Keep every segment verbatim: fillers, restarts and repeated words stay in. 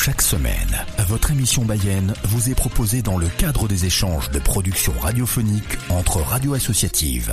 Chaque semaine, votre émission Bayenne vous est proposée dans le cadre des échanges de production radiophonique entre radios associatives.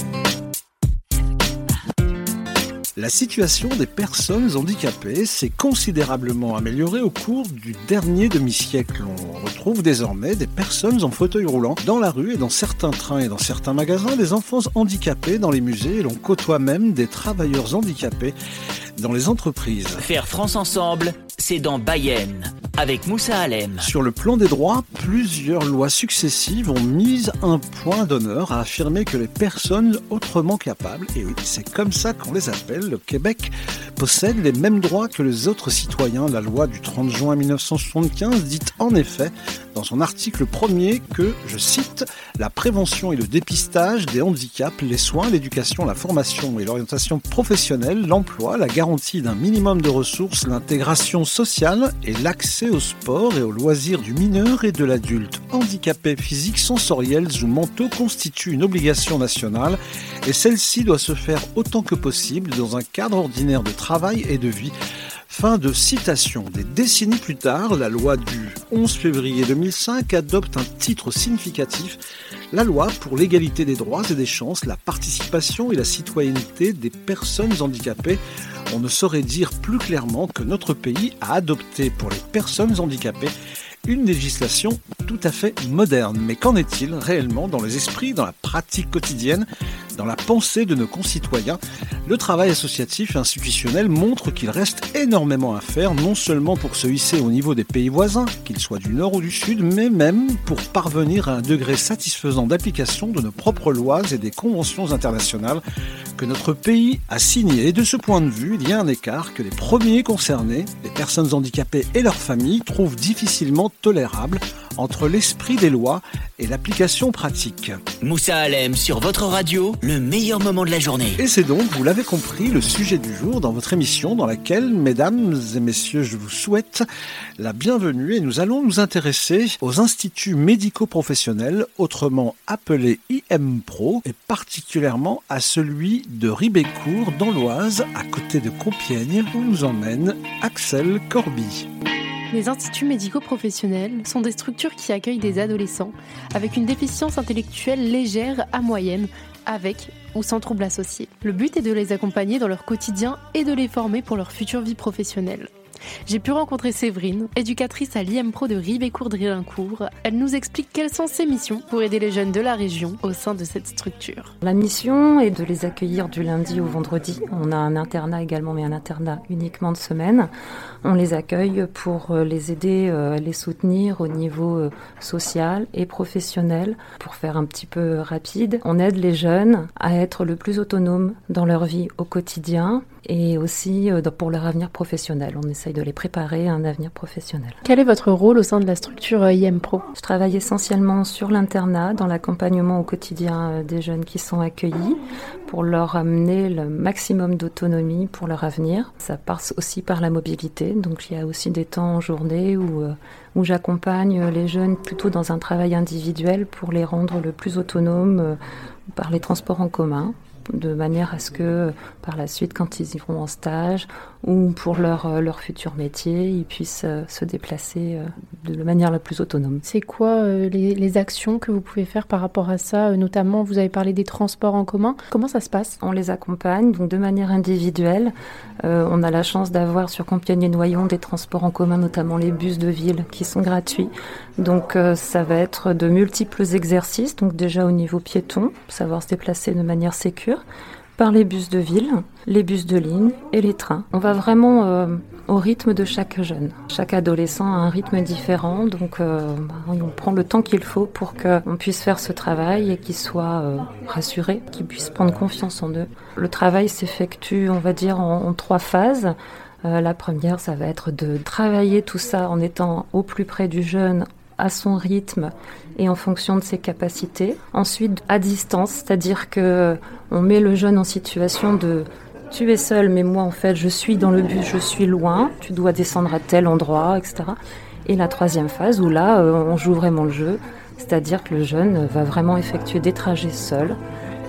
La situation des personnes handicapées s'est considérablement améliorée au cours du dernier demi-siècle. On retrouve désormais des personnes en fauteuil roulant dans la rue et dans certains trains et dans certains magasins, des enfants handicapés dans les musées et l'on côtoie même des travailleurs handicapés dans les entreprises. Faire France ensemble, c'est dans Bayenne, avec Moussa Alem. Sur le plan des droits, plusieurs lois successives ont mis un point d'honneur à affirmer que les personnes autrement capables, et oui, c'est comme ça qu'on les appelle, le Québec possède les mêmes droits que les autres citoyens. La loi du trente juin mille neuf cent soixante-quinze dit en effet, dans son article premier, que, je cite, « la prévention et le dépistage des handicaps, les soins, l'éducation, la formation et l'orientation professionnelle, l'emploi, la garantie d'un minimum de ressources, l'intégration sociale et l'accès au sport et aux loisirs du mineur et de l'adulte handicapés physiques, sensoriels ou mentaux constituent une obligation nationale et celle-ci doit se faire autant que possible dans un cadre ordinaire de travail et de vie ». Fin de citation. Des décennies plus tard, la loi du onze février deux mille cinq adopte un titre significatif, la loi pour l'égalité des droits et des chances, la participation et la citoyenneté des personnes handicapées. On ne saurait dire plus clairement que notre pays a adopté pour les personnes handicapées une législation tout à fait moderne. Mais qu'en est-il réellement dans les esprits, dans la pratique quotidienne, dans la pensée de nos concitoyens ? Le travail associatif et institutionnel montre qu'il reste énormément à faire, non seulement pour se hisser au niveau des pays voisins, qu'ils soient du nord ou du sud, mais même pour parvenir à un degré satisfaisant d'application de nos propres lois et des conventions internationales que notre pays a signées. Et de ce point de vue, il y a un écart que les premiers concernés, les personnes handicapées et leurs familles, trouvent difficilement tolérable entre l'esprit des lois et l'application pratique. Moussa Alem sur votre radio, le meilleur moment de la journée. Et c'est donc, vous l'avez compris, le sujet du jour dans votre émission dans laquelle, mesdames et messieurs, je vous souhaite la bienvenue et nous allons nous intéresser aux instituts médico-professionnels, autrement appelés I M Pro, et particulièrement à celui de Ribécourt dans l'Oise, à côté de Compiègne, où nous emmène Axel Corby. Les instituts médico-professionnels sont des structures qui accueillent des adolescents avec une déficience intellectuelle légère à moyenne, avec ou sans troubles associés. Le but est de les accompagner dans leur quotidien et de les former pour leur future vie professionnelle. J'ai pu rencontrer Séverine, éducatrice à l'I M Pro de Ribécourt-Drilincourt. Elle nous explique quelles sont ses missions pour aider les jeunes de la région au sein de cette structure. La mission est de les accueillir du lundi au vendredi. On a un internat également, mais un internat uniquement de semaine. On les accueille pour les aider, à les soutenir au niveau social et professionnel. Pour faire un petit peu rapide, on aide les jeunes à être le plus autonomes dans leur vie au quotidien et aussi pour leur avenir professionnel. On essaye de les préparer à un avenir professionnel. Quel est votre rôle au sein de la structure I M Pro ? Je travaille essentiellement sur l'internat, dans l'accompagnement au quotidien des jeunes qui sont accueillis, pour leur amener le maximum d'autonomie pour leur avenir. Ça passe aussi par la mobilité, donc il y a aussi des temps en journée où, où j'accompagne les jeunes plutôt dans un travail individuel pour les rendre le plus autonomes par les transports en commun, de manière à ce que par la suite, quand ils iront en stage ou pour leur, leur futur métier, ils puissent se déplacer de la manière la plus autonome. C'est quoi euh, les, les actions que vous pouvez faire par rapport à ça ? Notamment, vous avez parlé des transports en commun. Comment ça se passe ? On les accompagne donc de manière individuelle. Euh, on a la chance d'avoir sur Compiègne et Noyon des transports en commun, notamment les bus de ville qui sont gratuits. Donc euh, ça va être de multiples exercices, donc déjà au niveau piéton, savoir se déplacer de manière sécure, par les bus de ville, les bus de ligne et les trains. On va vraiment euh, au rythme de chaque jeune. Chaque adolescent a un rythme différent, donc euh, on prend le temps qu'il faut pour qu'on puisse faire ce travail et qu'ils soient euh, rassurés, qu'ils puissent prendre confiance en eux. Le travail s'effectue, on va dire, en, en trois phases. Euh, la première, ça va être de travailler tout ça en étant au plus près du jeune, à son rythme et en fonction de ses capacités. Ensuite, à distance, c'est-à-dire que on met le jeune en situation de « tu es seul, mais moi, en fait, je suis dans le bus, je suis loin, tu dois descendre à tel endroit, et cetera » Et la troisième phase, où là, on joue vraiment le jeu, c'est-à-dire que le jeune va vraiment effectuer des trajets seul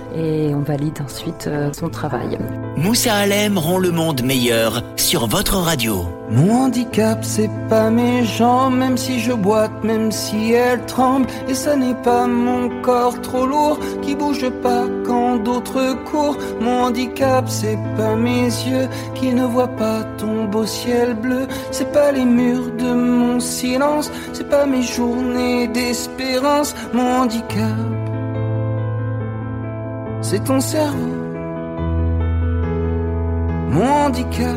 et on valide ensuite euh, son travail. Moussa Alem rend le monde meilleur sur votre radio. Mon handicap, c'est pas mes jambes, même si je boite, même si elles tremblent. Et ça n'est pas mon corps trop lourd qui bouge pas quand d'autres courent. Mon handicap, c'est pas mes yeux qui ne voient pas ton beau ciel bleu. C'est pas les murs de mon silence, c'est pas mes journées d'espérance. Mon handicap, c'est ton cerveau. Mon handicap,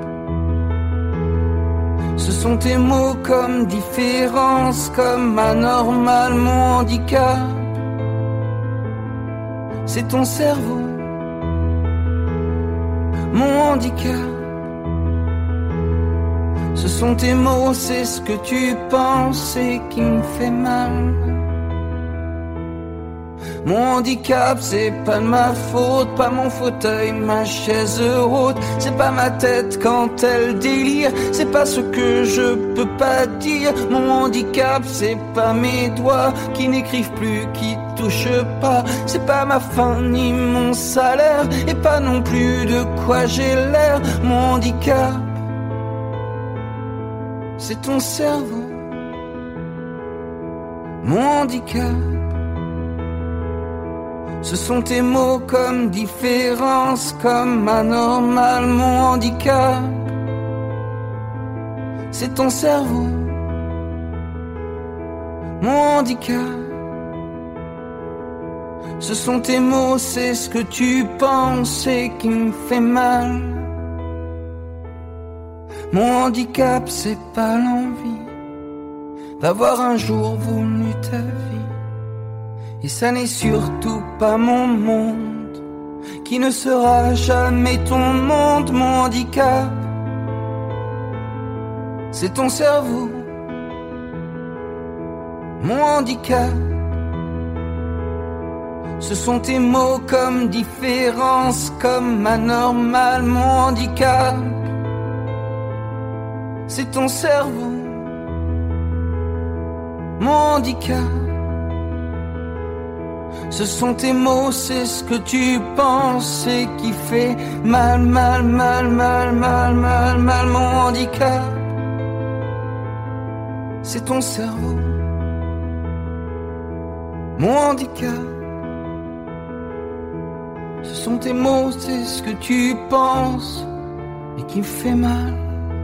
ce sont tes mots comme différence, comme anormal. Mon handicap, c'est ton cerveau. Mon handicap, ce sont tes mots, c'est ce que tu penses et qui me fait mal. Mon handicap, c'est pas de ma faute, pas mon fauteuil, ma chaise haute. C'est pas ma tête quand elle délire, c'est pas ce que je peux pas dire. Mon handicap, c'est pas mes doigts qui n'écrivent plus, qui touchent pas. C'est pas ma faim ni mon salaire, et pas non plus de quoi j'ai l'air. Mon handicap, c'est ton cerveau. Mon handicap, ce sont tes mots comme différence, comme anormal. Mon handicap, c'est ton cerveau. Mon handicap, ce sont tes mots, c'est ce que tu penses et qui me fait mal. Mon handicap, c'est pas l'envie d'avoir un jour voulu ta vie. Et ça n'est surtout pas mon monde, qui ne sera jamais ton monde. Mon handicap, c'est ton cerveau. Mon handicap, ce sont tes mots comme différence, comme anormal. Mon handicap, c'est ton cerveau. Mon handicap, ce sont tes mots, c'est ce que tu penses et qui fait mal, mal, mal, mal, mal, mal, mal. Mon handicap, c'est ton cerveau. Mon handicap, ce sont tes mots, c'est ce que tu penses et qui me fait mal.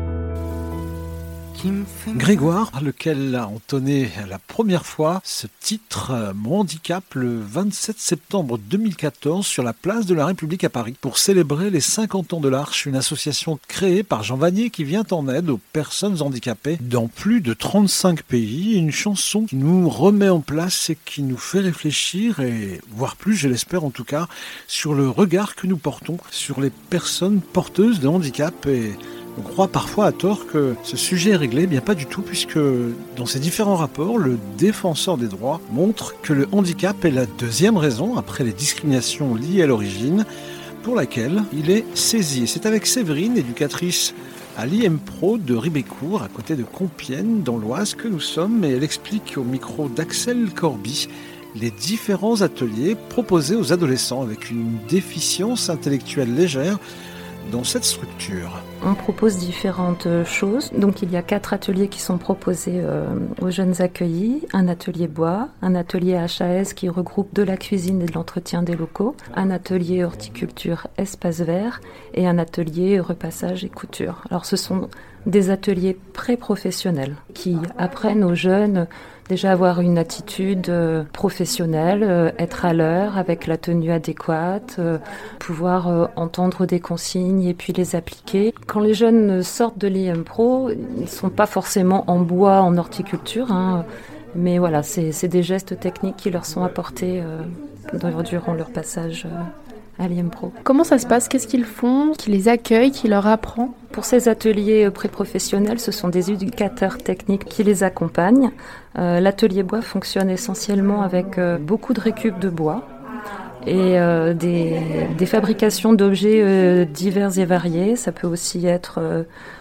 Grégoire, lequel a entonné la première fois ce titre, Mon handicap, le vingt-sept septembre deux mille quatorze sur la place de la République à Paris pour célébrer les cinquante ans de l'Arche, une association créée par Jean Vanier qui vient en aide aux personnes handicapées dans plus de trente-cinq pays. Une chanson qui nous remet en place et qui nous fait réfléchir et voire plus, je l'espère en tout cas, sur le regard que nous portons sur les personnes porteuses de handicap. Et on croit parfois à tort que ce sujet est réglé, bien pas du tout, puisque dans ses différents rapports, le défenseur des droits montre que le handicap est la deuxième raison, après les discriminations liées à l'origine, pour laquelle il est saisi. Et c'est avec Séverine, éducatrice à l'I M Pro de Ribécourt, à côté de Compiègne, dans l'Oise, que nous sommes, et elle explique au micro d'Axel Corby les différents ateliers proposés aux adolescents avec une déficience intellectuelle légère dans cette structure. On propose différentes choses. Donc il y a quatre ateliers qui sont proposés euh, aux jeunes accueillis. Un atelier bois, un atelier H A S qui regroupe de la cuisine et de l'entretien des locaux, un atelier horticulture espace vert et un atelier repassage et couture. Alors ce sont des ateliers pré-professionnels qui apprennent aux jeunes déjà avoir une attitude euh, professionnelle, euh, être à l'heure avec la tenue adéquate, euh, pouvoir euh, entendre des consignes et puis les appliquer. Quand les jeunes sortent de l'I M Pro, ils ne sont pas forcément en bois, en horticulture, hein, mais voilà, c'est, c'est des gestes techniques qui leur sont apportés euh, durant leur passage euh, à l'I M Pro. Comment ça se passe ? Qu'est-ce qu'ils font ? Qui les accueille ? Qui leur apprend ? Pour ces ateliers pré-professionnels, ce sont des éducateurs techniques qui les accompagnent. Euh, l'atelier bois fonctionne essentiellement avec euh, beaucoup de récup de bois et euh, des, des fabrications d'objets euh, divers et variés. Ça peut aussi être euh,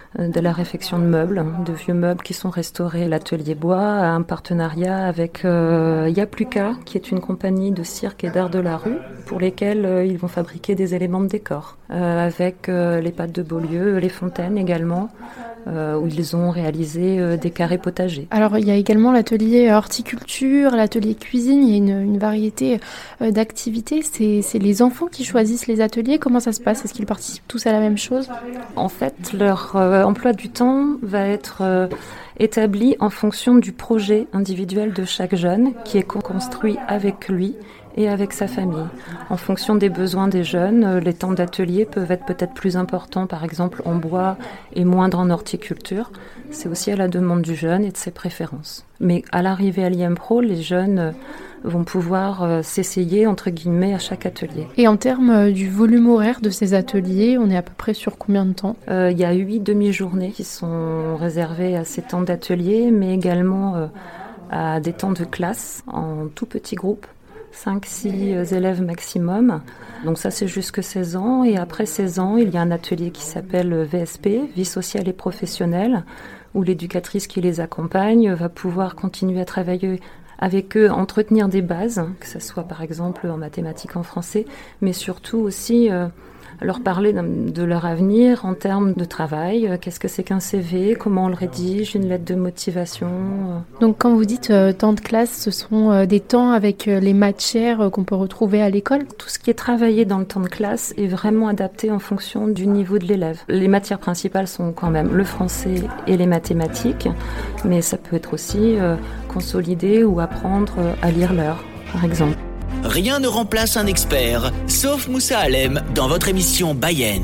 de la réfection de meubles, de vieux meubles qui sont restaurés. L'atelier bois a un partenariat avec euh, Yapluka, qui est une compagnie de cirque et d'art de la rue, pour lesquels euh, ils vont fabriquer des éléments de décor, euh, avec euh, les pâtes de Beaulieu, les fontaines également, euh, où ils ont réalisé euh, des carrés potagers. Alors il y a également l'atelier horticulture, l'atelier cuisine, il y a une, une variété euh, d'activités. C'est, c'est les enfants qui choisissent les ateliers. Comment ça se passe ? Est-ce qu'ils participent tous à la même chose ? En fait, leur euh, emploi du temps va être euh, établi en fonction du projet individuel de chaque jeune qui est construit avec lui et avec sa famille. En fonction des besoins des jeunes, euh, les temps d'atelier peuvent être peut-être plus importants, par exemple en bois et moindres en horticulture. C'est aussi à la demande du jeune et de ses préférences. Mais à l'arrivée à l'I M Pro, les jeunes euh, vont pouvoir euh, s'essayer, entre guillemets, à chaque atelier. Et en termes euh, du volume horaire de ces ateliers, on est à peu près sur combien de temps ? euh, Il y a huit demi-journées qui sont réservées à ces temps d'atelier, mais également euh, à des temps de classe en tout petits groupes. cinq six élèves maximum. Donc ça, c'est jusque seize ans. Et après seize ans, il y a un atelier qui s'appelle V S P, Vie sociale et professionnelle, où l'éducatrice qui les accompagne va pouvoir continuer à travailler avec eux, entretenir des bases, que ce soit par exemple en mathématiques, en français, mais surtout aussi euh, leur parler de leur avenir en termes de travail. Qu'est-ce que c'est qu'un C V ? Comment on le rédige ? Une lettre de motivation ? Donc quand vous dites euh, temps de classe, ce sont euh, des temps avec euh, les matières euh, qu'on peut retrouver à l'école ? Tout ce qui est travaillé dans le temps de classe est vraiment adapté en fonction du niveau de l'élève. Les matières principales sont quand même le français et les mathématiques, mais ça peut être aussi euh, consolider ou apprendre euh, à lire l'heure, par exemple. Rien ne remplace un expert, sauf Moussa Alem dans votre émission Baayen.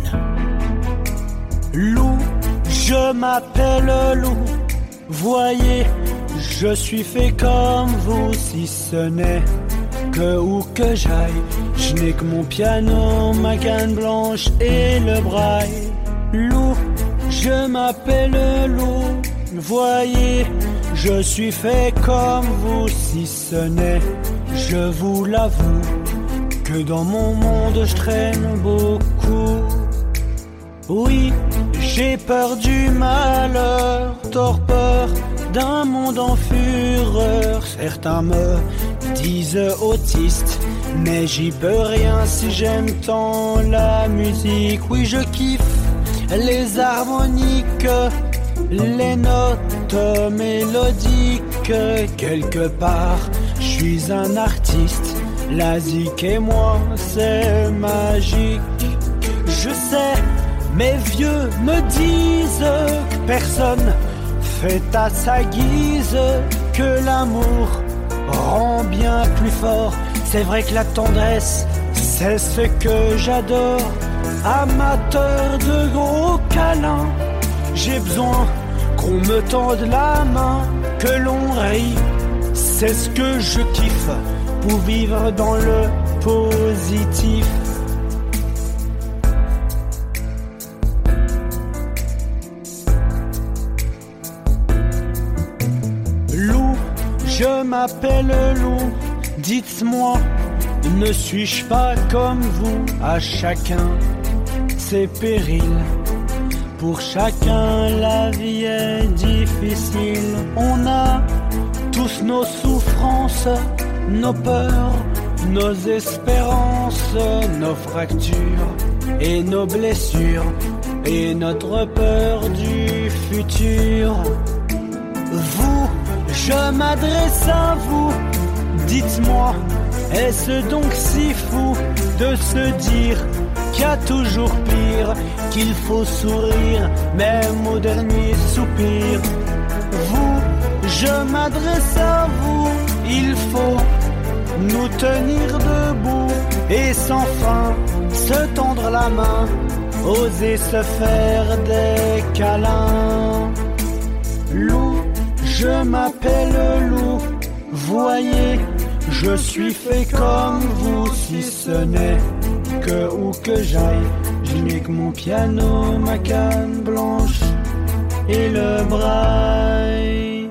Lou, je m'appelle Lou. Voyez, je suis fait comme vous, si ce n'est que où que j'aille, je n'ai que mon piano, ma canne blanche et le braille. Lou, je m'appelle Lou. Voyez, je suis fait comme vous, si ce n'est, je vous l'avoue, que dans mon monde je traîne beaucoup. Oui, j'ai peur du malheur, torpeur d'un monde en fureur. Certains me disent autiste, mais j'y peux rien si j'aime tant la musique. Oui, je kiffe les harmoniques, les notes mélodiques. Quelque part, je suis un artiste, la zik et moi, c'est magique. Je sais, mes vieux me disent que personne fait à sa guise, que l'amour rend bien plus fort. C'est vrai que la tendresse, c'est ce que j'adore. Amateur de gros câlins, j'ai besoin qu'on me tende la main, que l'on rit, c'est ce que je kiffe, pour vivre dans le positif. Lou, je m'appelle Lou, dites-moi, ne suis-je pas comme vous? À chacun ses périls, pour chacun la vie est difficile. On a tous nos souffrances, nos peurs, nos espérances, nos fractures et nos blessures, et notre peur du futur. Vous, je m'adresse à vous, dites-moi, est-ce donc si fou de se dire qu'il y a toujours pire, qu'il faut sourire même au dernier soupir? Vous, je m'adresse à vous, il faut nous tenir debout et sans fin se tendre la main, oser se faire des câlins. Lou, je m'appelle Lou, voyez, je suis fait comme vous, si ce n'est que où que j'aille, je n'ai que mon piano, ma canne blanche et le braille.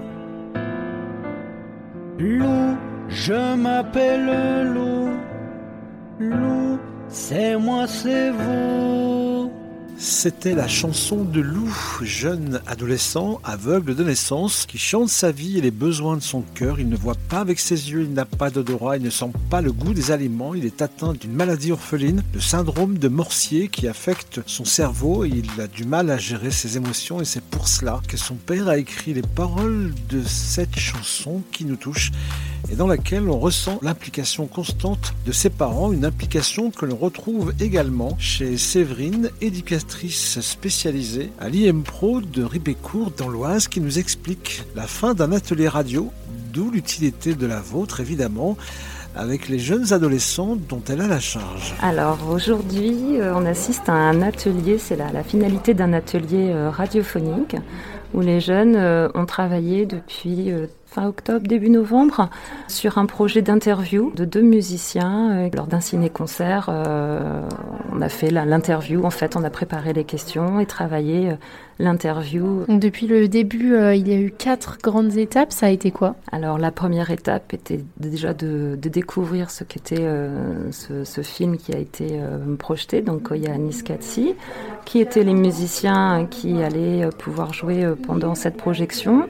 Lou, je m'appelle Lou, Lou, c'est moi, c'est vous. C'était la chanson de Lou, jeune adolescent aveugle de naissance, qui chante sa vie et les besoins de son cœur. Il ne voit pas avec ses yeux, il n'a pas d'odorat, il ne sent pas le goût des aliments. Il est atteint d'une maladie orpheline, le syndrome de Morsier, qui affecte son cerveau et il a du mal à gérer ses émotions. Et c'est pour cela que son père a écrit les paroles de cette chanson qui nous touche et dans laquelle on ressent l'implication constante de ses parents, une implication que l'on retrouve également chez Séverine, éducatrice spécialisée à l'I M Pro de Ribécourt dans l'Oise, qui nous explique la fin d'un atelier radio, d'où l'utilité de la vôtre évidemment, avec les jeunes adolescents dont elle a la charge. Alors aujourd'hui, euh, on assiste à un atelier, c'est la, la finalité d'un atelier euh, radiophonique, où les jeunes euh, ont travaillé depuis euh, fin octobre, début novembre, sur un projet d'interview de deux musiciens. Euh, lors d'un ciné-concert, euh, on a fait la, l'interview, en fait, on a préparé les questions et travaillé euh, l'interview. Donc depuis le début, euh, il y a eu quatre grandes étapes, ça a été quoi ? Alors la première étape était déjà de, de découvrir ce qu'était euh, ce, ce film qui a été euh, projeté, donc Koya Niskatsi, qui étaient les musiciens qui allaient pouvoir jouer pendant cette projection.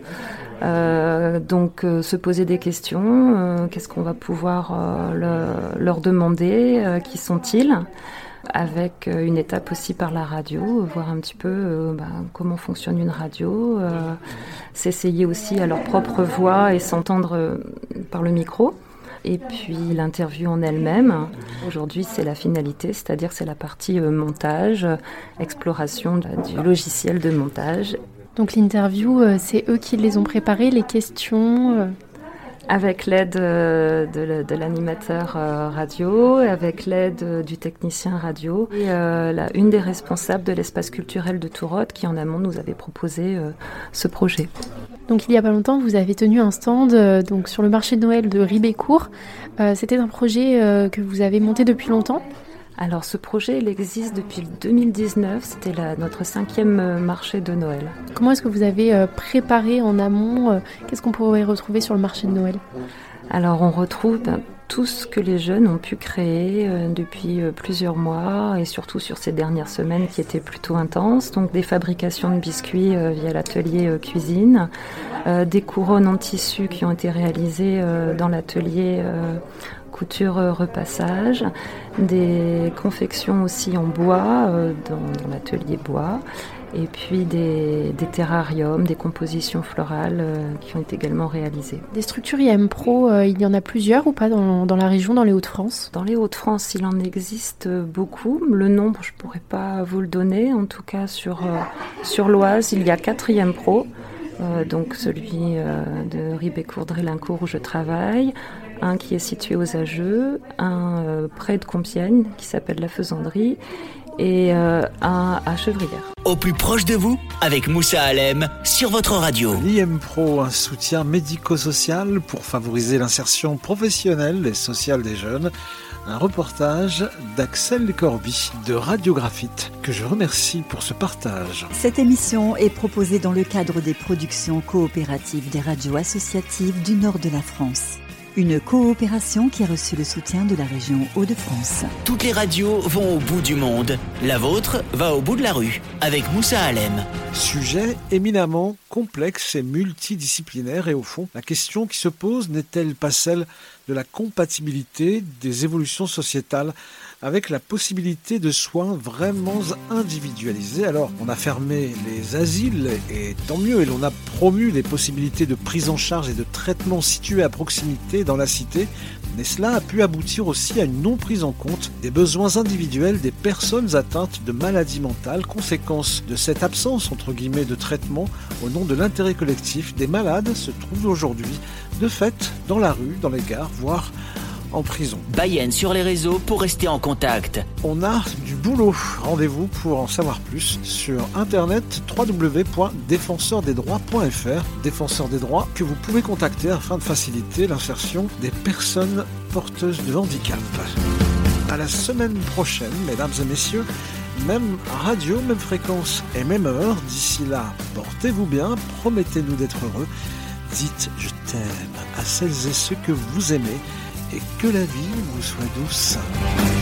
Euh, donc euh, se poser des questions, euh, qu'est-ce qu'on va pouvoir euh, le, leur demander, euh, qui sont-ils, avec euh, une étape aussi par la radio, voir un petit peu euh, bah, comment fonctionne une radio, euh, s'essayer aussi à leur propre voix et s'entendre euh, par le micro. Et puis l'interview en elle-même, aujourd'hui c'est la finalité, c'est-à-dire c'est la partie euh, montage, exploration de, du logiciel de montage. Donc l'interview, euh, c'est eux qui les ont préparées, les questions euh... Avec l'aide euh, de, de l'animateur euh, radio, avec l'aide euh, du technicien radio et euh, la, une des responsables de l'espace culturel de Tourotte qui en amont nous avait proposé euh, ce projet. Donc il y a pas longtemps, vous avez tenu un stand euh, donc, sur le marché de Noël de Ribécourt. Euh, c'était un projet euh, que vous avez monté depuis longtemps ? Alors ce projet, il existe depuis deux mille dix-neuf, c'était la, notre cinquième marché de Noël. Comment est-ce que vous avez euh, préparé en amont euh, Qu'est-ce qu'on pourrait retrouver sur le marché de Noël ? Alors on retrouve ben, tout ce que les jeunes ont pu créer euh, depuis euh, plusieurs mois et surtout sur ces dernières semaines qui étaient plutôt intenses. Donc des fabrications de biscuits euh, via l'atelier euh, cuisine, euh, des couronnes en tissu qui ont été réalisées euh, dans l'atelier euh, couture euh, repassage, des confections aussi en bois euh, dans, dans l'atelier bois, et puis des, des terrariums, des compositions florales euh, qui ont été également réalisées. Des structures I M Pro, euh, il y en a plusieurs ou pas dans, dans la région, dans les Hauts-de-France ? Dans les Hauts-de-France, il en existe beaucoup. Le nombre, je ne pourrais pas vous le donner. En tout cas, sur, euh, sur l'Oise, il y a quatre I M Pro. Euh, donc celui euh, de Ribécourt-Drélincourt où je travaille, un qui est situé aux Ageux, un euh, près de Compiègne qui s'appelle La Faisanderie et euh, un à Chevrières. Au plus proche de vous, avec Moussa Alem sur votre radio. L'I M Pro, un soutien médico-social pour favoriser l'insertion professionnelle et sociale des jeunes. Un reportage d'Axel Corby de Radiographite, que je remercie pour ce partage. Cette émission est proposée dans le cadre des productions coopératives des radios associatives du nord de la France. Une coopération qui a reçu le soutien de la région Hauts-de-France. Toutes les radios vont au bout du monde. La vôtre va au bout de la rue, avec Moussa Alem. Sujet éminemment complexe et multidisciplinaire, et au fond, la question qui se pose n'est-elle pas celle de la compatibilité des évolutions sociétales avec la possibilité de soins vraiment individualisés. Alors, on a fermé les asiles, et tant mieux, et l'on a promu les possibilités de prise en charge et de traitement situés à proximité dans la cité, mais cela a pu aboutir aussi à une non-prise en compte des besoins individuels des personnes atteintes de maladies mentales, conséquence de cette absence, entre guillemets, de traitement au nom de l'intérêt collectif. Des malades se trouvent aujourd'hui, de fait, dans la rue, dans les gares, voire en prison. Bayenne sur les réseaux pour rester en contact. On a du boulot. Rendez-vous pour en savoir plus sur internet w w w point défenseur des droits point f r. Défenseur des droits que vous pouvez contacter afin de faciliter l'insertion des personnes porteuses de handicap. À la semaine prochaine, mesdames et messieurs. Même radio, même fréquence et même heure. D'ici là, portez-vous bien, promettez-nous d'être heureux. Dites « je t'aime » à celles et ceux que vous aimez et que la vie vous soit douce.